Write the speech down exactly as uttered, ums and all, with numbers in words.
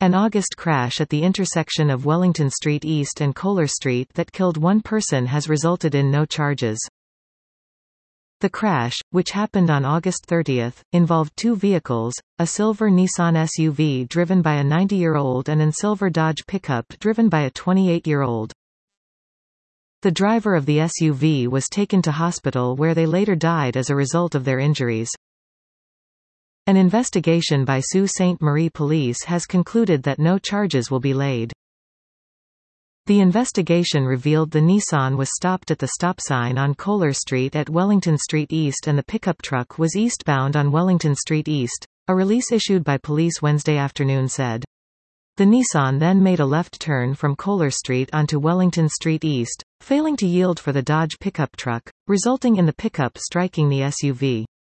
An August crash at the intersection of Wellington Street East and Kohler Street that killed one person has resulted in no charges. The crash, which happened on August thirtieth, involved two vehicles, a silver Nissan S U V driven by a ninety-year-old and a silver Dodge pickup driven by a twenty-eight-year-old. The driver of the S U V was taken to hospital where they later died as a result of their injuries. An investigation by Sault Ste. Marie Police has concluded that no charges will be laid. The investigation revealed the Nissan was stopped at the stop sign on Kohler Street at Wellington Street East and the pickup truck was eastbound on Wellington Street East, a release issued by police Wednesday afternoon said. The Nissan then made a left turn from Kohler Street onto Wellington Street East, failing to yield for the Dodge pickup truck, resulting in the pickup striking the S U V.